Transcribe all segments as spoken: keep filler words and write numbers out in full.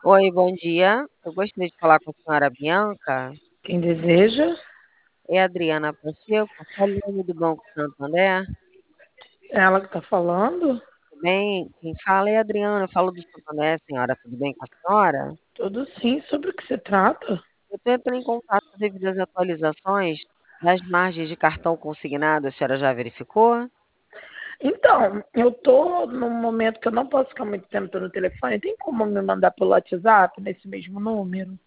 Oi, bom dia. Eu gostaria de falar com a senhora Bianca. Quem deseja, É a Adriana Pacheco, falando do Banco Santander. é ela que está falando. Tudo bem? Quem fala é a Adriana, eu falo do Santander, senhora. Tudo bem com a senhora? Tudo sim, sobre o que se trata. Eu estou entrando em contato devido às atualizações das margens de cartão consignado. A senhora já verificou? Então, eu tô num momento que eu não posso ficar muito tempo no telefone. Tem como me mandar pelo WhatsApp nesse mesmo número?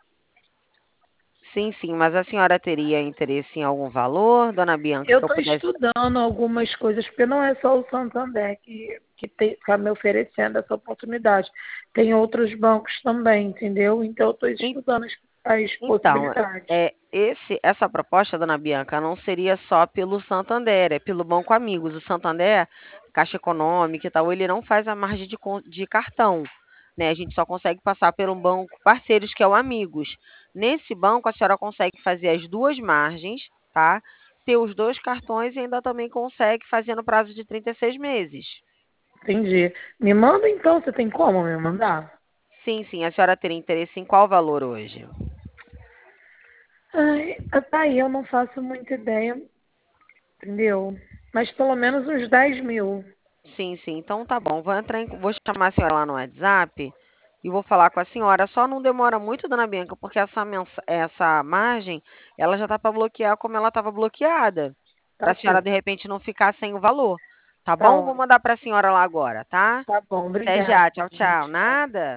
Sim, sim, mas a senhora teria interesse em algum valor, dona Bianca, Eu que eu estou pudesse. estudando algumas coisas, porque não é só o Santander que que está me oferecendo essa oportunidade. Tem outros bancos também, entendeu? Então, eu estou estudando as, as Então, possibilidades. é, esse, essa proposta, dona Bianca, não seria só pelo Santander, é pelo Banco Amigos. O Santander, Caixa Econômica e tal, ele não faz a margem de, con- de cartão, né? A gente só consegue passar por um banco parceiros, que é o Amigos. Nesse banco, a senhora consegue fazer as duas margens, tá? Ter os dois cartões e ainda também consegue fazer no prazo de trinta e seis meses. Entendi. Me manda então, você tem como me mandar? Sim, sim. A senhora teria interesse em qual valor hoje? Ai, tá aí, eu não faço muita ideia. Entendeu? Mas pelo menos uns dez mil. Sim, sim. Então tá bom. Vou entrar em, vou chamar a senhora lá no WhatsApp e vou falar com a senhora. Só não demora muito, dona Bianca, porque essa, mensa- essa margem, ela já tá para bloquear como ela estava bloqueada, para Tá a senhora de certo. repente não ficar sem o valor. Tá Tá bom? Vou ótimo. mandar para a senhora lá agora, tá? Tá bom, Até obrigada. já. Tchau, tchau. Nada.